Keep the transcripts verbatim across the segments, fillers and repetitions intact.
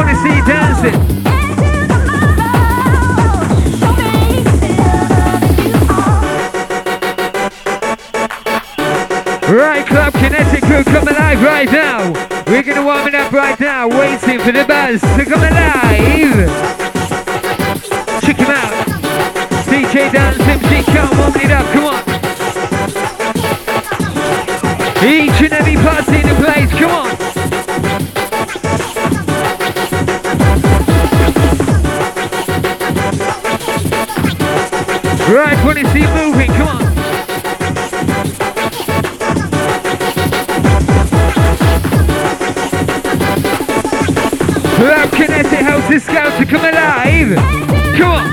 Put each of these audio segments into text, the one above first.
wanna see you dancing. Right, Club Kinetic crew, come alive right now. We're gonna warm it up right now, waiting for the buzz to come alive. Check him out. D J Dance M C, come warm it up, come on. Each and every party in the place, come on. Right, wanna see you moving, come on. Club Kinetic House the Scouts to come alive. Come on.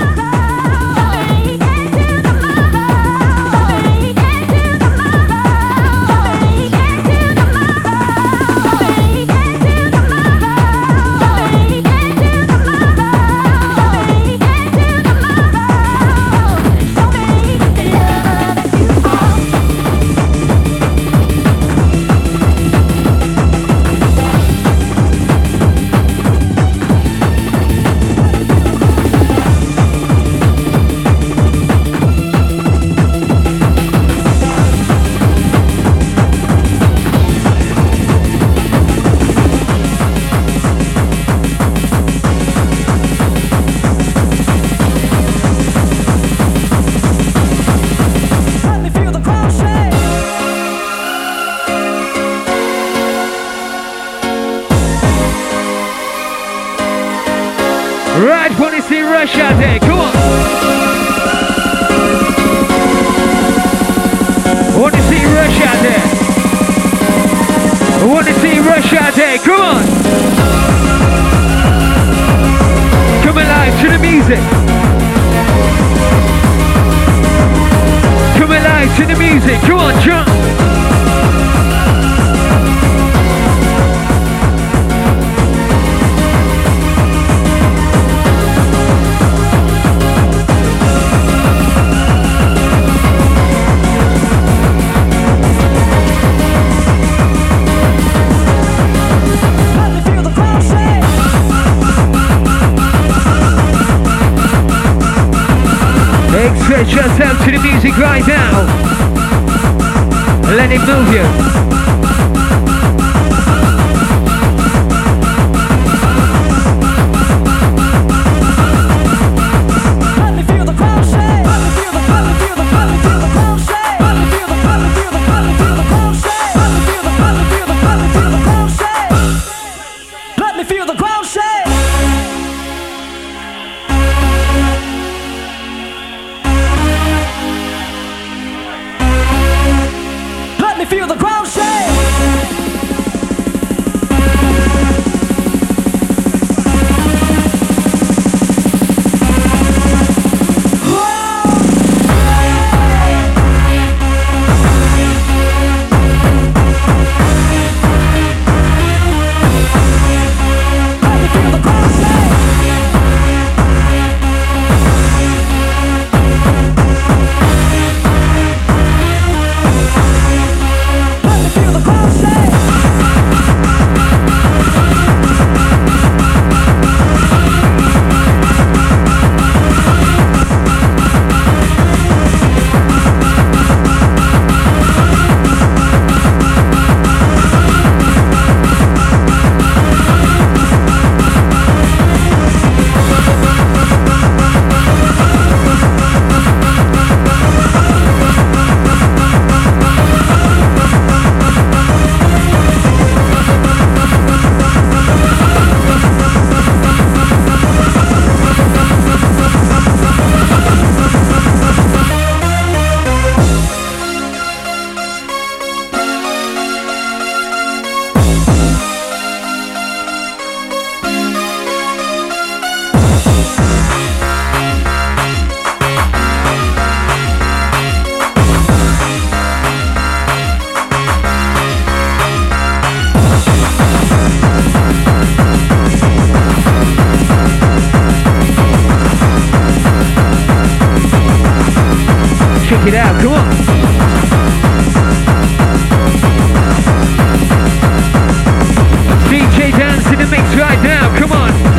Right, wanna see Rush out there, come on. Wanna see Rush out there. Wanna see Rush out there, come on. Come alive to the music. Come alive to the music, come on, jump. Stretch yourself to the music right now. Let it move you. Check it out, come on. D J Dance in the mix right now, come on.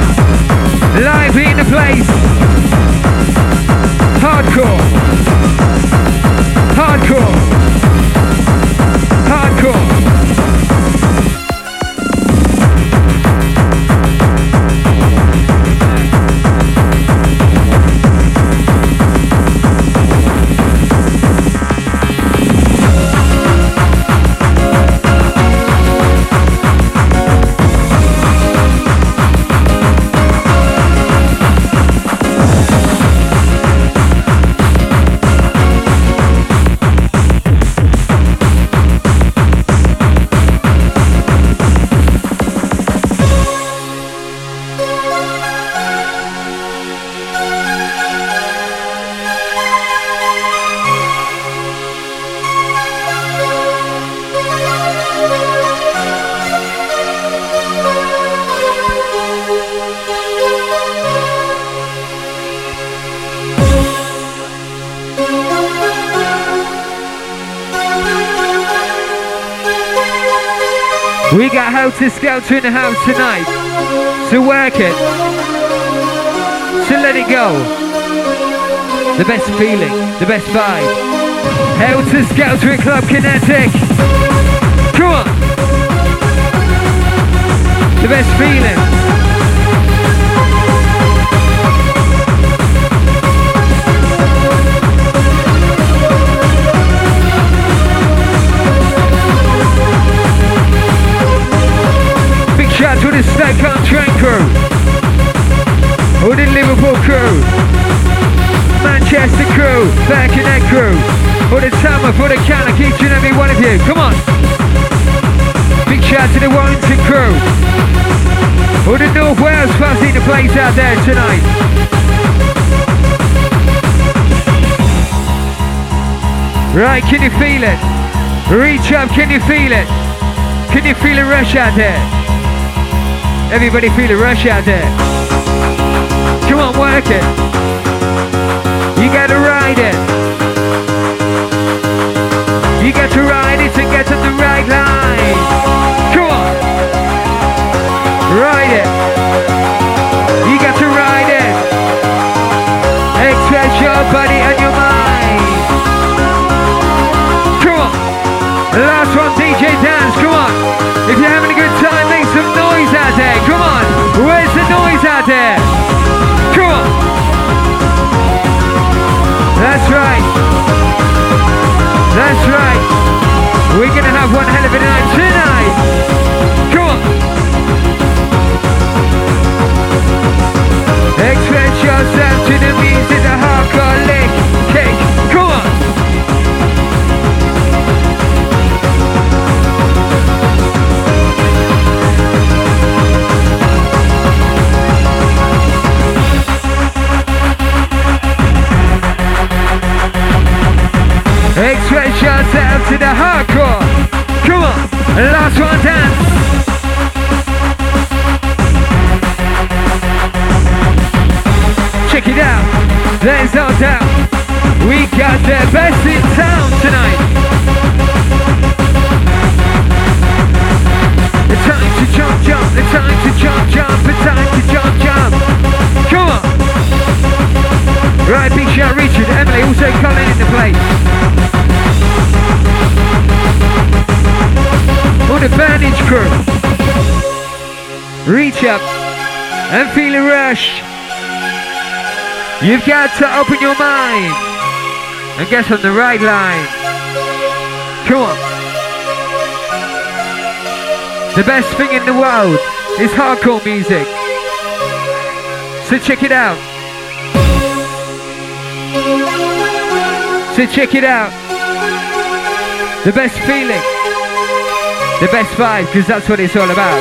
We got Helter Skelter in the house tonight. So work it. So let it go. The best feeling, the best vibe. Helter Skelter at Club Kinetic. Come on. The best feeling. Shout to the Stockholm Train crew, all the Liverpool crew, Manchester crew, Birkenhead crew, all the Tama for the Cannock, each and every one of you, come on. Big shout to the Warrington crew, all the North Wales fuzzy the place out there tonight. Right, can you feel it? Reach up, can you feel it? Can you feel a rush out there? Everybody feel a rush out there. Come on, work it. You gotta ride it. You got to ride it to get on the right line. Come on. Ride it. You got to ride it. Express your body and your mind. Come on. Last one, D J Dance, come on. If you're having a good time, make some noise out there. Come on. Where's the noise out there? Come on. That's right. That's right. We're going to have one hell of a night tonight. Come on. Express yourself to the music, the hardcore lick kick. Come on. Express yourself to the hardcore. Come on, last one dance. Check it out, there's no doubt. We got the best in town tonight. The time to jump, jump, the time to jump, jump, the time to jump, jump. Come on. Right, big shout Richard, Emily also coming in the place. All the bandage crew. Reach up and feel a rush. You've got to open your mind and get on the right line. Come on. The best thing in the world is hardcore music. So check it out. So check it out. The best feeling. The best vibe, because that's what it's all about.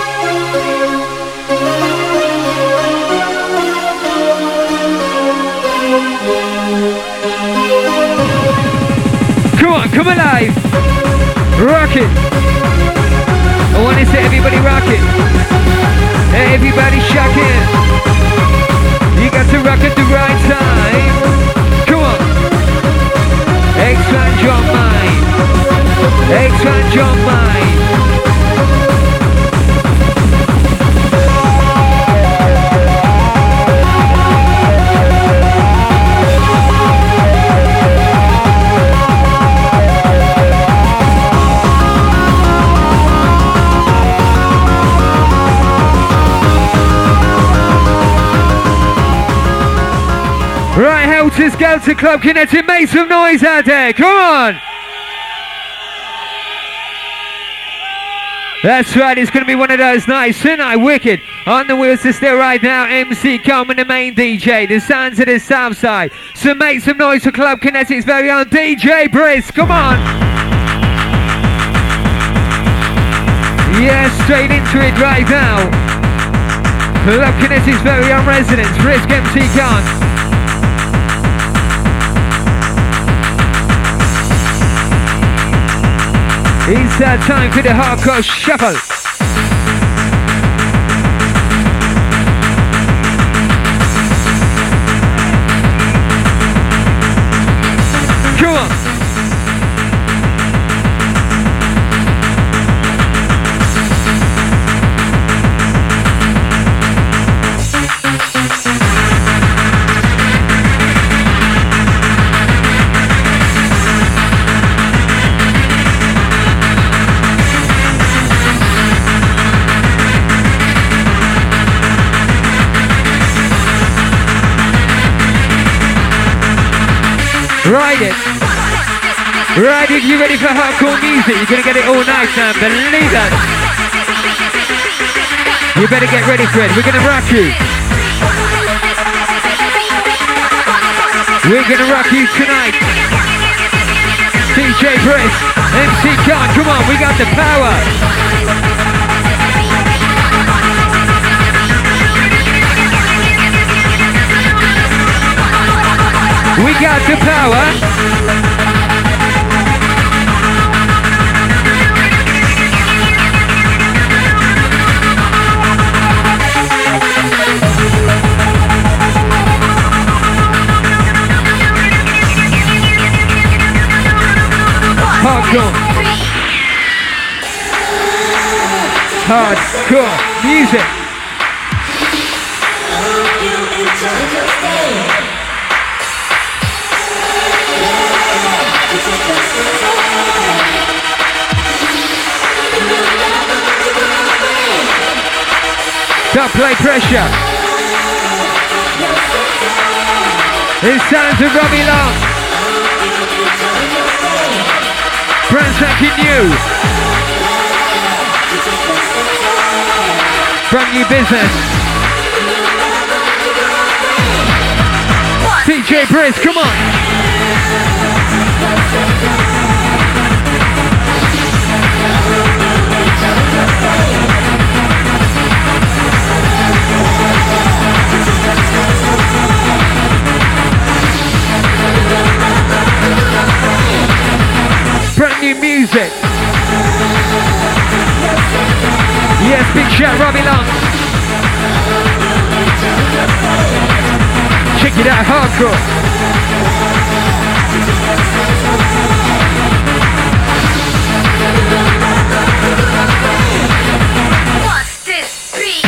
Come on, come alive. Rock it. I want to see everybody rock it. Everybody shock it. You got to rock at the right time. Come on. Expand your mind. Expand your mind. Right, Helter Skelter Club Kinetic, make some noise out there, come on! That's right, it's going to be one of those nights tonight, wicked. On the wheels to stay right now, M C Coleman, the main D J, the sounds of the south side. So make some noise for Club Kinetic's very own D J Brisk, come on! Yeah, straight into it right now. Club Kinetic's very own residents, Brisk M C Khan. It's that time for the hardcore shuffle. Come on. Ride it. Ride it, you ready for hardcore music? You're gonna get it all night, man. Believe that. You better get ready for it. We're gonna rock you. We're gonna rock you tonight. D J Brisk, M C Khan, come on, we got the power. We got the power. Hardcore. Hardcore music. Don't play pressure. It's time to Robbie Long. Brand spanking new. Brand new business. D J Brisk, come on. Brand new music. Yes, big shout, Robbie Long. Check it out, hardcore. One, two, three.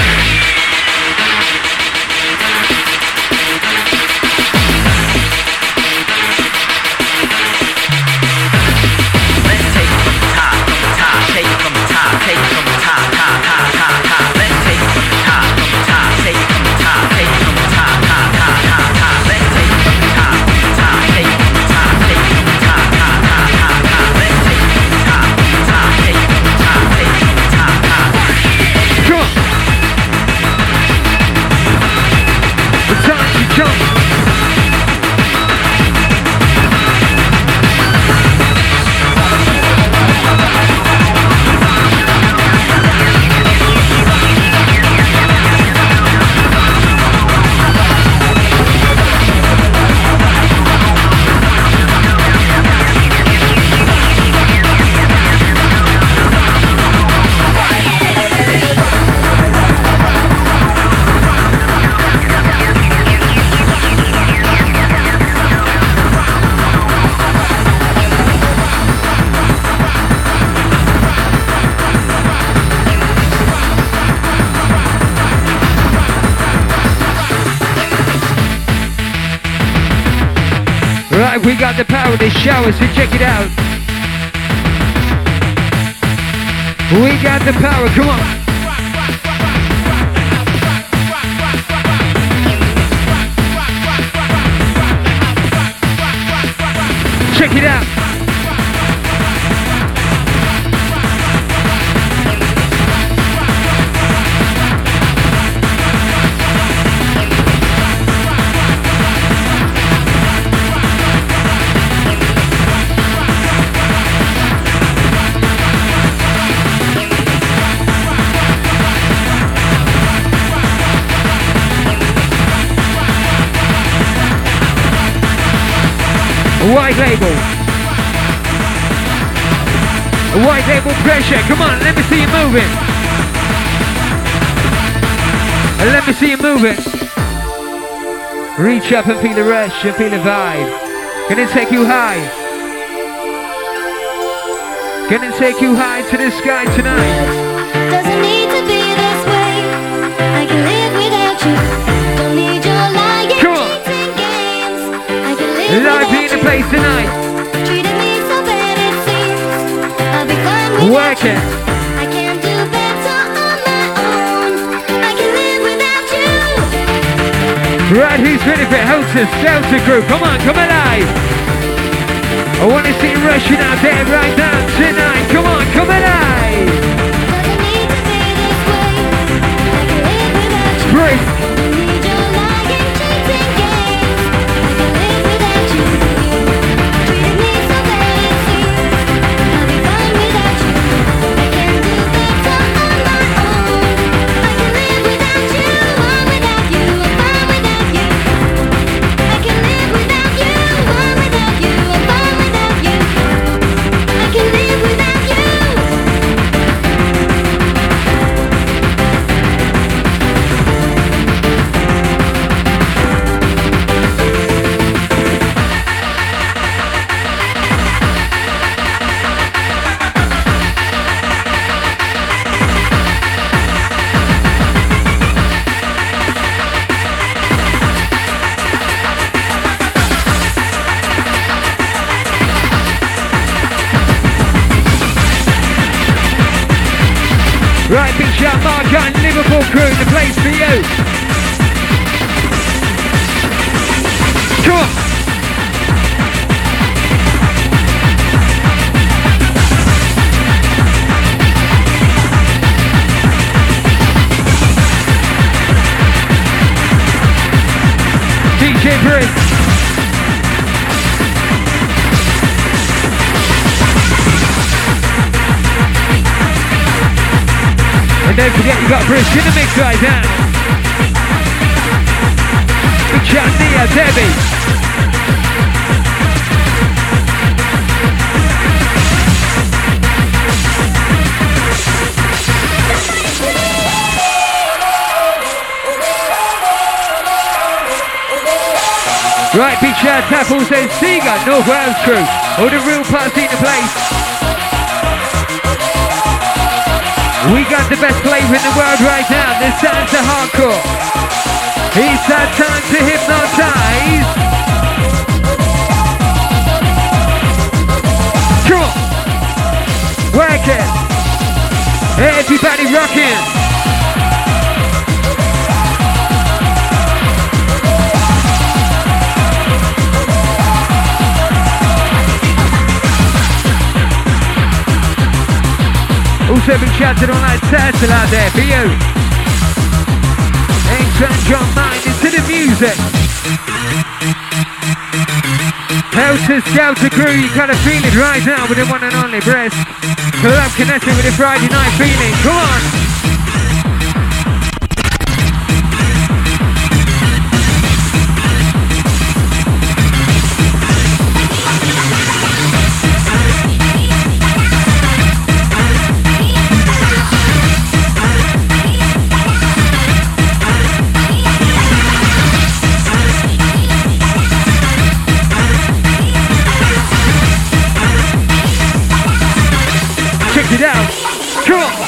Right, we got the power of the shower, so check it out. We got the power, come on. Check it out. White label. White label pressure. Come on, let me see you moving. Let me see you moving. Reach up and feel the rush and feel the vibe. Gonna take you high. Gonna take you high to the sky tonight. Doesn't need to be this way. I can live without you. Don't need your lying games. I can live Live in the place tonight. Treating me so bad it seems. I'll be fine without Working. you. I can't do better on my own. I can live without you. Right, who's ready for Hostess Delta Group? Come on, come alive. I want to see you rushing out there right now tonight. Come on, come alive. Doesn't need to be this way. I can live without you. Break. Don't need your lying, cheating games. I can live without you. Treated me so bad it seems. I'll be fine without you. I can do better on my own. I can live without you. I'm without you. I'm fine without you. I can live without you. I'm without you. I'm fine without you. I can live without you. Right, big shout, Mark and Liverpool crew, the place for you. Come on. D J Brick. And don't forget you got Brisk in the mix right now. Big shout Nia, Debbie. Right, big shout Tapples and Seagull, North Wales crew. All the real party in the place. We got the best flavor in the world right now. This sounds to hardcore. It's that time to hypnotize. Come on. Work it. Everybody rocking. Also been shouted on that turtle out there for you. And turn your mind into the music. Helter Skelter crew, you gotta feel it right now with the one and only Brisk. So I'm connecting with the Friday night feeling. Come on. Check it out. Come on.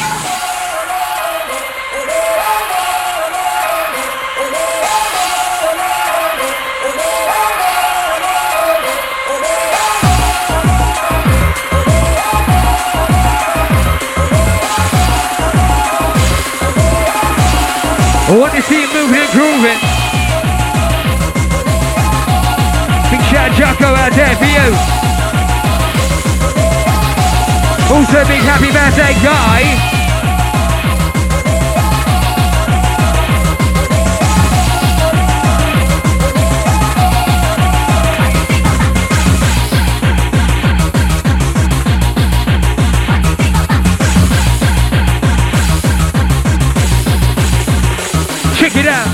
I want to see you moving and grooving. Big shout Jocko out there for you. Also big happy birthday Guy. Check it out.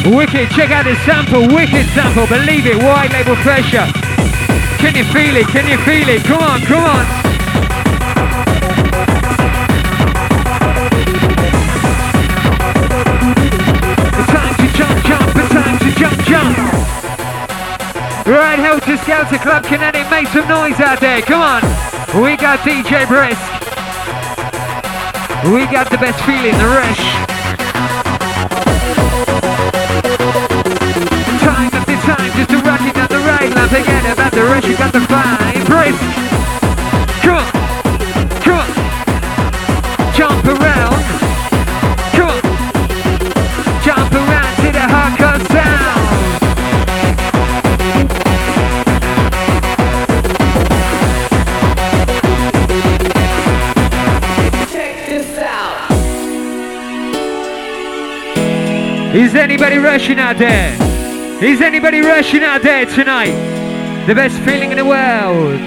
Wicked, check out this sample, wicked sample, believe it, wide label pressure. Can you feel it, can you feel it? Come on, come on. It's time to jump, jump, it's time to jump, jump. Right, Helter Skelter Club Kinetic, make some noise out there, come on. We got D J Brisk. We got the best feeling, the rush. Time after time, just to rock it down the right line. Forget about the rush, you got the fine. Brisk. Come on, come on. Jump around. Come on. Jump around to the hardcore sound. Is anybody rushing out there? Is anybody rushing out there tonight? The best feeling in the world.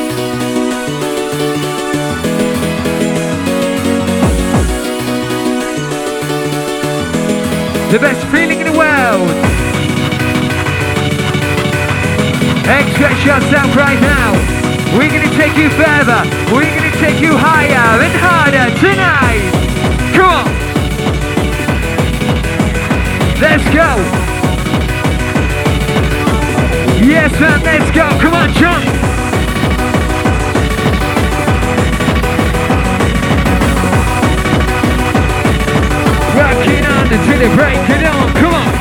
The best feeling in the world. Express yourself right now. We're going to take you further. We're going to take you higher and harder tonight. Come on. Let's go! Yes, man, let's go! Come on, jump! Rocking on until they break it on, come on!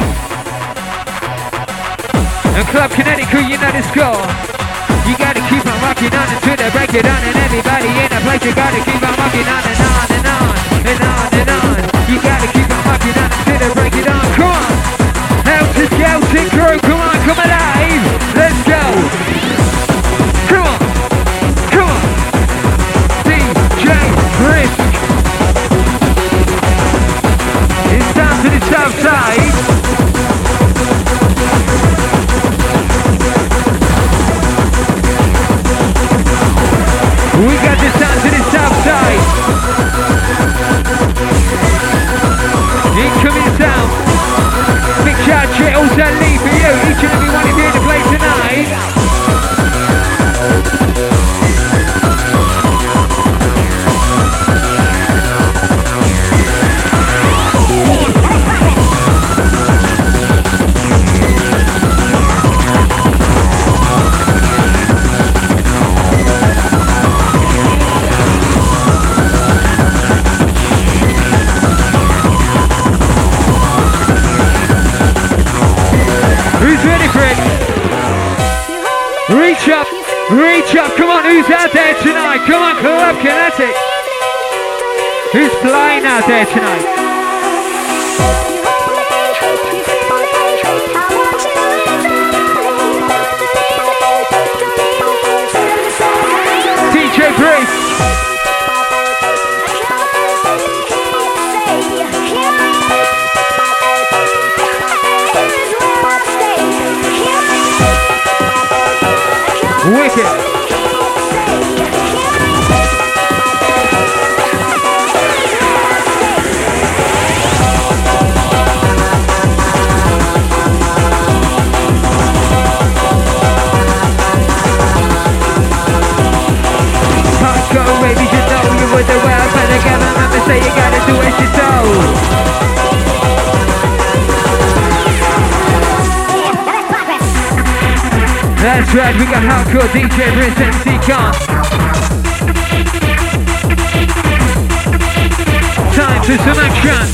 And Club Kinetic Crew, you know the score. You gotta keep on rocking on until they break it on. And everybody in the place, you gotta keep on rocking on and on and on and on and on. You gotta keep on rocking on until they break it on. Come on! Helter Skelter Crew, come on, come alive! Let's go! Come on! Come on! D J Brisk! It's down to the south side. We got this down to the south side. Incoming sound. Big shout to it, also Lee for you, each and every one of you in the place tonight. Reach up, reach up, come on, who's out there tonight? Come on, Club Kinetic. Who's flying out there tonight? D J Brisk. Wicked. Hardcore, baby, you know you were the well, but again, remember, say you gotta do as you do. That's right, we got hardcore D J Brisk M C Khan. Time for some action.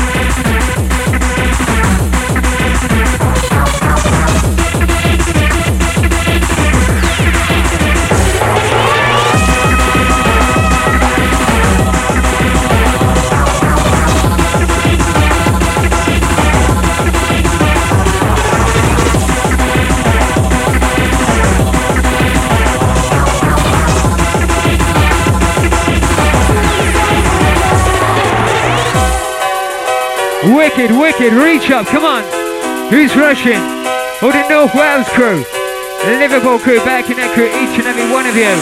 Wicked, wicked, reach up, come on. Who's rushing? Oh, the North Wales crew. The Liverpool crew, back in that crew, each and every one of you.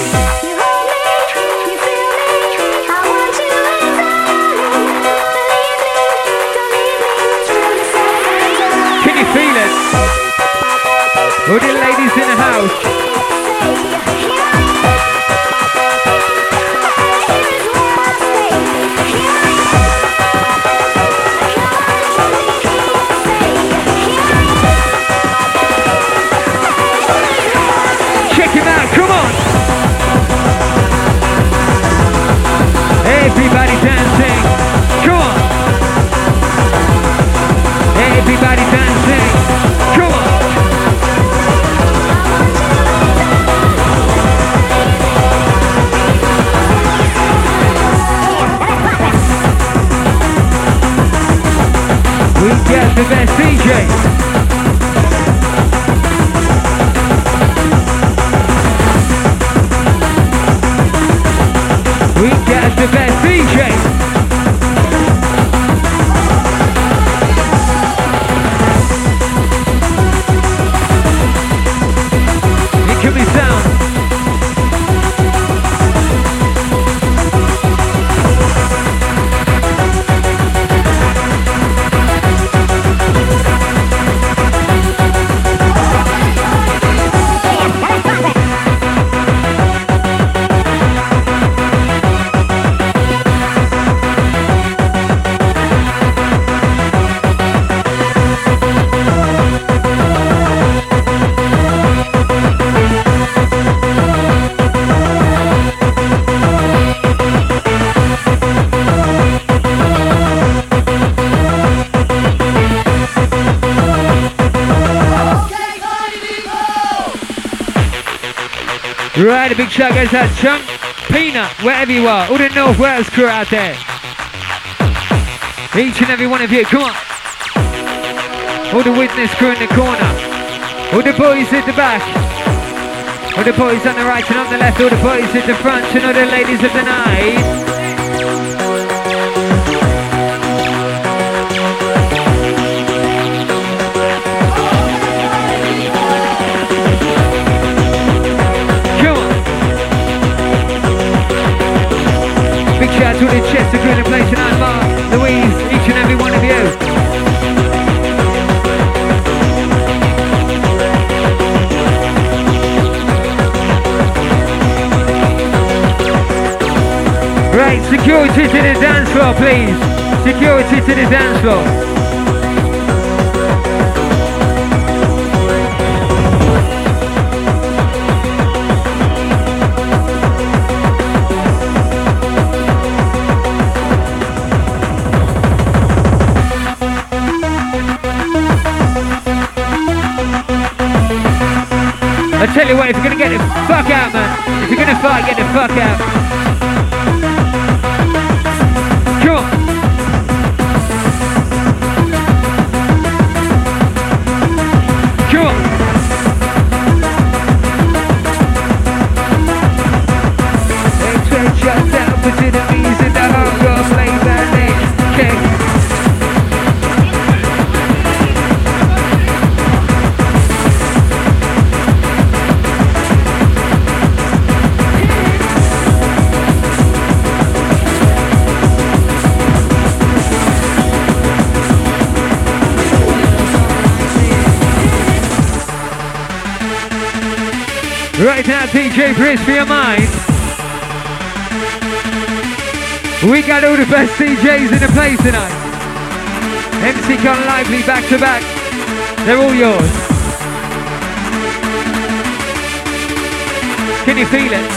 Can All the ladies in the house. Check him out, come on. Everybody dancing, come on. Everybody dancing, come on. We get the best D J. We get the best D J. It can be sound. Right, a big shout goes out Chunk, Peanut, wherever you are, all the North Wales crew out there. Each and every one of you, come on. All the Witness crew in the corner. All the boys at the back. All the boys on the right and on the left. All the boys at the front and all the ladies of the night. Shout to the Chester crew in the place tonight, Mark, Louise, each and every one of you. Right, security to the dance floor, please. Security to the dance floor. I tell you what, if you're gonna get the fuck out, man, if you're gonna fight, get the fuck out. Come on. Come on. They try shut down, put to the music, the hardcore play that okay. Right now, D J Briz for your mind. We got all the best D Js in the place tonight. M C Con Lively back to back. They're all yours. Can you feel it?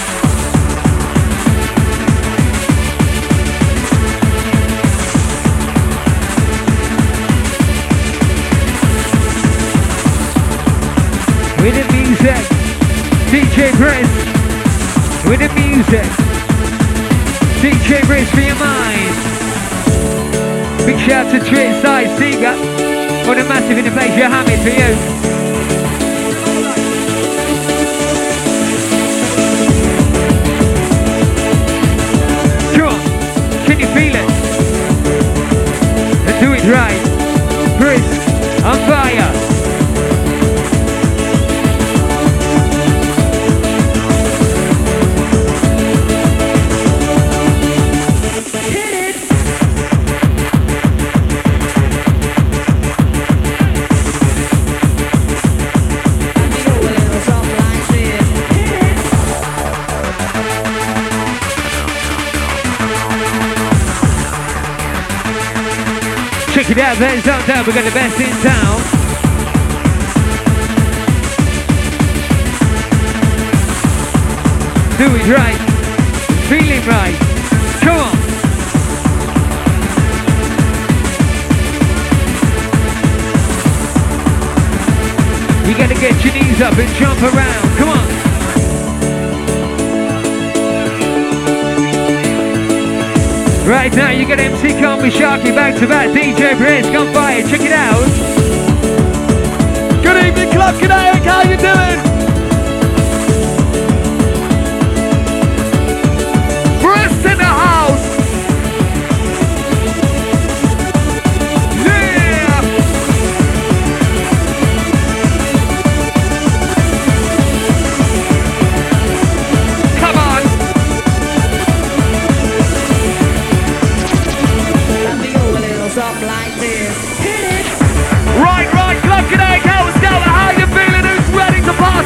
With the music. D J Briz with the music. D J Briz for your mind. Big shout to Trit Side Seeger. What a massive in the place, your hammy for you. Come on, can you feel it? Let's do it right. Briz on fire. it out, hands on down, we got the best in town. Do it right, feeling right, come on. You gotta get your knees up and jump around, come on. Right now you got M C Combi Sharky back to back, D J Briz, Gunfire, check it out. Good evening, Club Kinetic, how you doing? Briz in the house. Yeah. Come on. Something like this. Right, right, Club Kinetic, how it's going? How you feeling? Who's ready to party?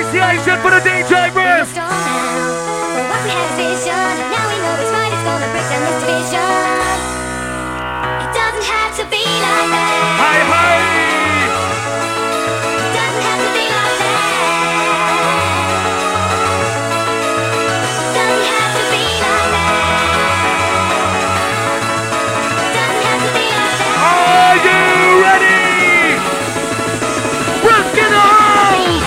appreciation for the D J Brisk. Strong now. For once we had a vision, and now we know it's right. It's gonna break down this division. It doesn't have to be like that. Hey, hey. It doesn't have to be like that. Doesn't have to be like that. Doesn't have to be like that. Are you ready? Brisk in the house.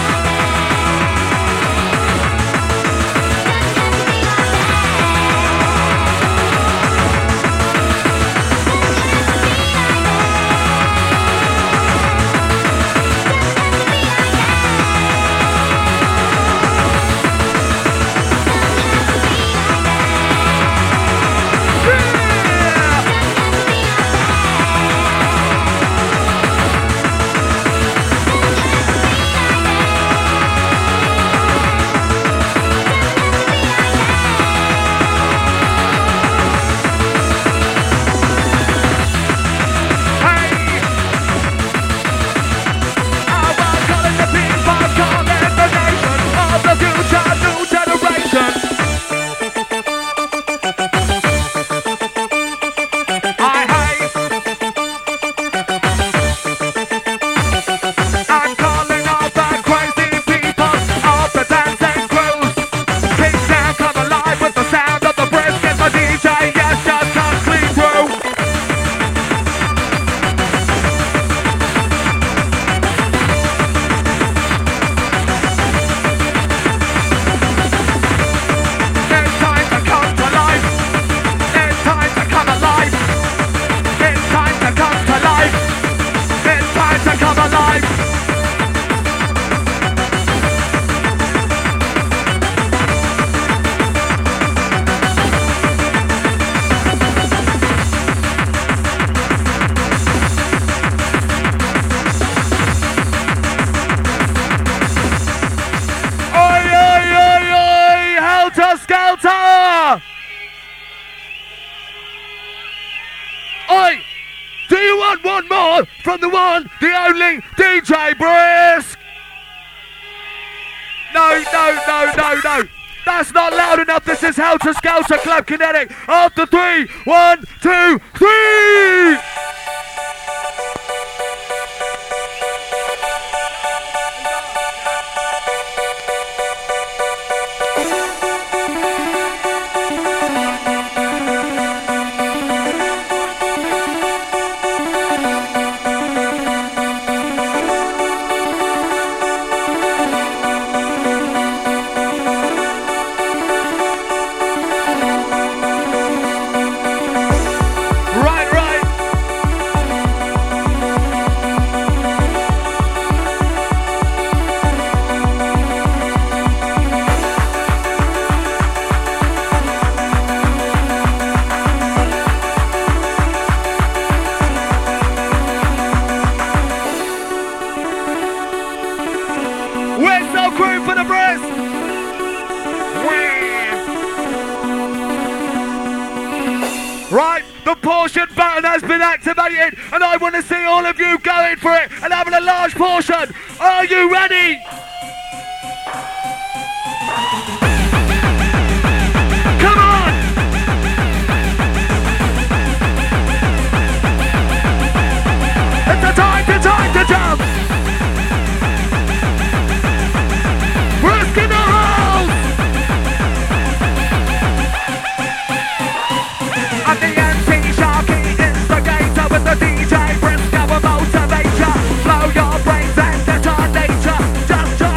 Oi! Do you want one more from the one, the only D J Brisk? No, no, no, no, no. That's not loud enough. This is Helter Skelter Club Kinetic. After three, one, two, three. Right, the portion button has been activated and I want to see all of you going for it and having a large portion. Are you ready? Come on! It's the time to time to jump! Brisk in the house! I'm the anti-sharky instigator with the D J Brisk, I will motivate ya. Blow your brains and detonate ya. Just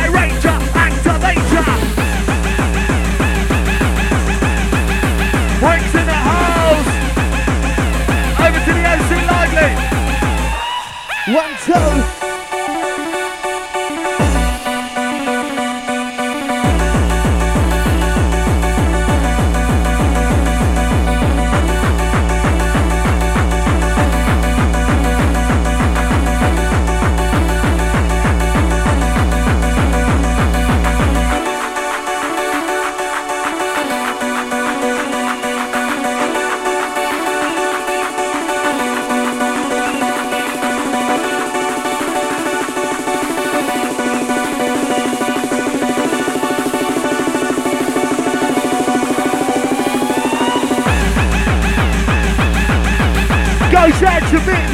Goes out to me.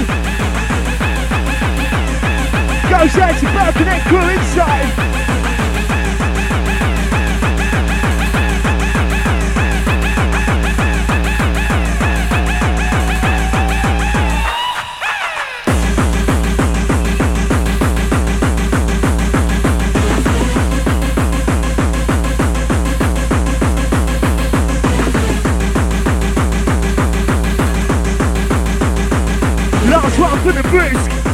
Goes out to Falcon and crew inside. Last one for the brisk.